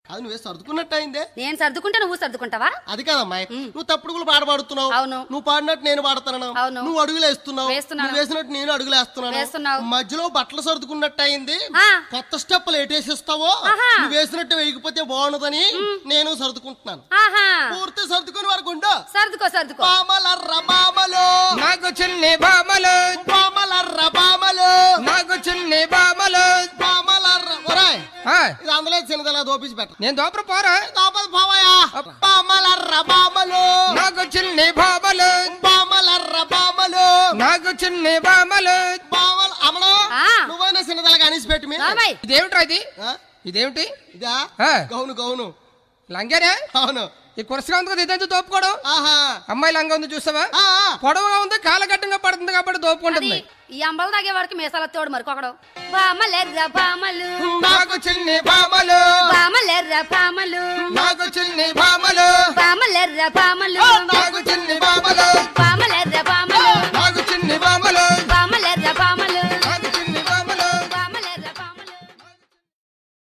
అది నువ్వే సర్దుకున్నట్టు అయిందే. నేను సర్దుకుంటే నువ్వు సర్దుకుంటావా? అది కాదమ్మాయి, నువ్వు తప్పుడుగులు పాడుతున్నావు. అవును. నువ్వు పాడినట్టు నేను పాడుతున్నాను. అవును. నువ్వు అడుగులు వేస్తున్నావు. నువ్వు వేసినట్టు నేను అడుగులు వేస్తున్నాను. మధ్యలో బట్టలు సర్దుకున్నట్టు అయింది. కొత్త స్టెప్పులు ఏటేసిస్తావో నువ్వు వేసినట్టు వేయకపోతే బాగుండదని నేను సర్దుకుంటున్నాను. పూర్తి సర్దుకుని వరకు ఉండు. సర్దుకో బామలర్ర బామలు నాకు చిన్ని బామలు, బామలర్ర బామలు నాకు చిన్ని బామలు, బామలర్ర. ఒరాయ్, ఇది అందులో చిన్నదలా దోపించి పెట్ట. నేను దోపర పోరా దోపది పోవయా. బామలర్ర బామలు నాకు చిన్ని బామలు, బామలర్ర బామలు నాకు చిన్ని బామలు. బామలు అమలు నువ్వైనా చిన్నదలగా అనేసి పెట్టి మీ. ఇదేమిట్రా ఇది? ఇదేమిటి? ఇదా గౌను గౌను లంగానే? అవును. ఈ కురసగా ఉంది కదా, ఇదంతా దోపుకోవడం. అమ్మాయి లంగా ఉంది చూసావా? పొడవుగా ఉంది, కాలగట్టంగా పడుతుంది కాబట్టి దోపుకుంటుంది. ఈ అంబలు తాగే వాడికి మీసాల తోడు మరికొకడు. బామలెర్ర బామలు నాకు చిన్ని బామలు, బామలెర్ర బామలు నాకు చిన్ని బామలు, బామలెర్ర బామలు